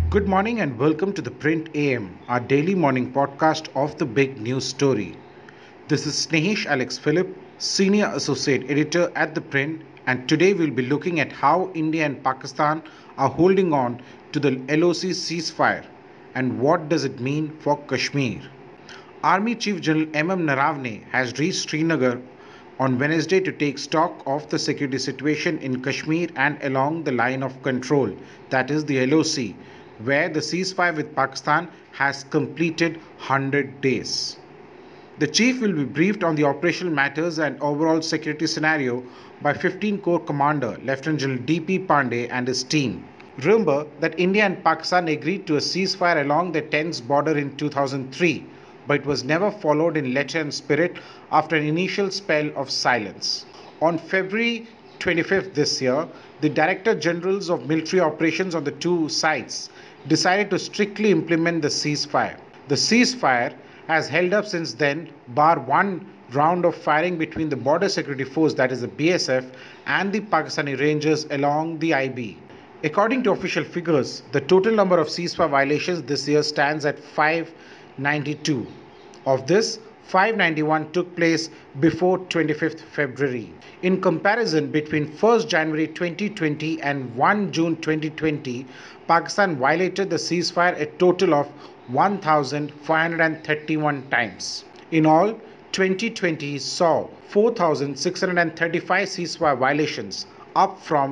Good morning and welcome to the Print AM, our daily morning podcast of the big news story. This is Snehish Alex Philip, Senior Associate Editor at the Print, and today we'll be looking at how India and Pakistan are holding on to the LOC ceasefire and what does it mean for Kashmir. Army Chief General M.M. Naravne has reached Srinagar on Wednesday to take stock of the security situation in Kashmir and along the line of control, that is the LOC, where the ceasefire with Pakistan has completed 100 days. The chief will be briefed on the operational matters and overall security scenario by 15 Corps Commander Lieutenant General D.P. Pandey and his team. Remember that India and Pakistan agreed to a ceasefire along the tense border in 2003, but it was never followed in letter and spirit after an initial spell of silence. On February 25th this year, the Director Generals of Military Operations on the two sides decided to strictly implement the ceasefire. The ceasefire has held up since then, bar one round of firing between the Border Security Force, that is the BSF, and the Pakistani Rangers along the IB. According to official figures, the total number of ceasefire violations this year stands at 592. Of this, 591 took place before 25th February. In comparison, between 1st January 2020 and 1 June 2020, Pakistan violated the ceasefire a total of 1,531 times. In all, 2020 saw 4,635 ceasefire violations, up from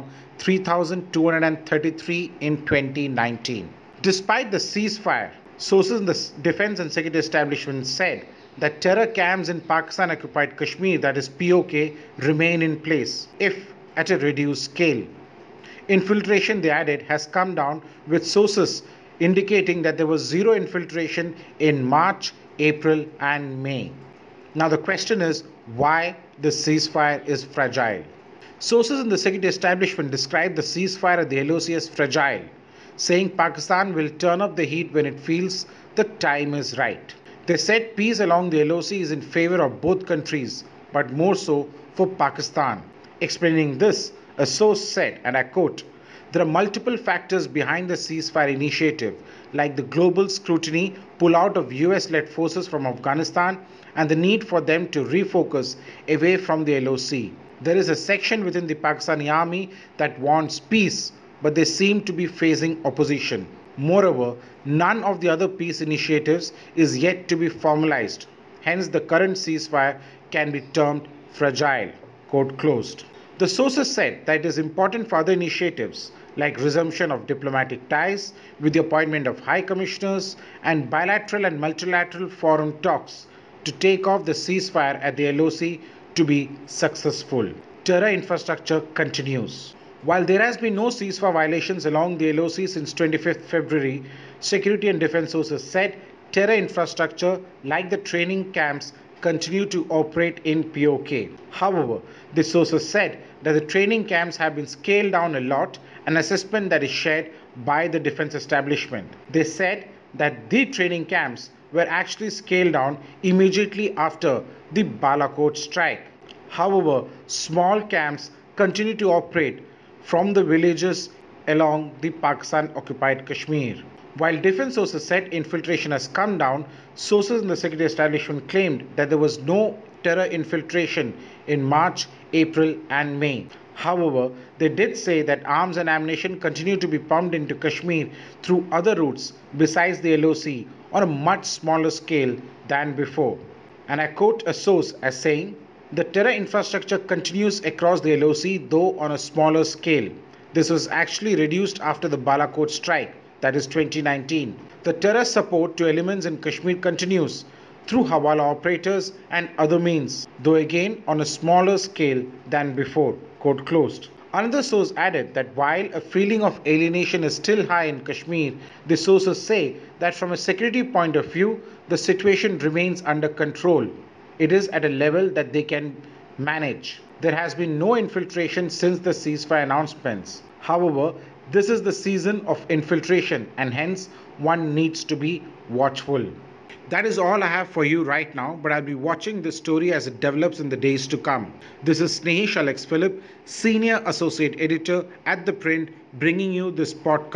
3,233 in 2019. Despite the ceasefire, sources in the defense and security establishment said that terror camps in Pakistan occupied Kashmir, that is POK, remain in place, if at a reduced scale. Infiltration, they added, has come down, with sources indicating that there was zero infiltration in March, April, and May. Now, the question is why the ceasefire is fragile. Sources in the security establishment described the ceasefire at the LOC as fragile, saying Pakistan will turn up the heat when it feels the time is right. They said peace along the LOC is in favor of both countries, but more so for Pakistan. Explaining this, a source said, and I quote, "There are multiple factors behind the ceasefire initiative, like the global scrutiny, pullout of US-led forces from Afghanistan, and the need for them to refocus away from the LOC. There is a section within the Pakistani army that wants peace, but they seem to be facing opposition. Moreover, none of the other peace initiatives is yet to be formalized. Hence, the current ceasefire can be termed fragile." Quote closed. The sources said that it is important for other initiatives like resumption of diplomatic ties with the appointment of high commissioners and bilateral and multilateral forum talks to take off the ceasefire at the LOC to be successful. Terror infrastructure continues. While there has been no ceasefire violations along the LOC since 25th February, security and defense sources said terror infrastructure like the training camps continue to operate in POK. However, the sources said that the training camps have been scaled down a lot, an assessment that is shared by the defense establishment. They said that the training camps were actually scaled down immediately after the Balakot strike. However, small camps continue to operate from the villages along the Pakistan occupied Kashmir. While defense sources said infiltration has come down, sources in the security establishment claimed that there was no terror infiltration in March, April, and May. However, they did say that arms and ammunition continue to be pumped into Kashmir through other routes besides the LOC on a much smaller scale than before. And I quote a source as saying, "The terror infrastructure continues across the LOC, though on a smaller scale. This was actually reduced after the Balakot strike, that is 2019. The terror support to elements in Kashmir continues through Hawala operators and other means, though again on a smaller scale than before." Quote closed. Another source added that while a feeling of alienation is still high in Kashmir, the sources say that from a security point of view, the situation remains under control. It is at a level that they can manage. There has been no infiltration since the ceasefire announcements. However, this is the season of infiltration and hence one needs to be watchful. That is all I have for you right now, but I'll be watching this story as it develops in the days to come. This is Snehish Alex Philip, Senior Associate Editor at The Print, bringing you this podcast.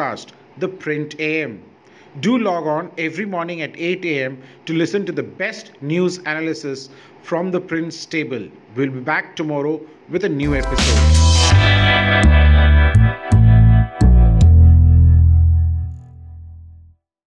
the Print AM. Do log on every morning at 8 a.m. to listen to the best news analysis from the Print stable. We'll be back tomorrow with a new episode.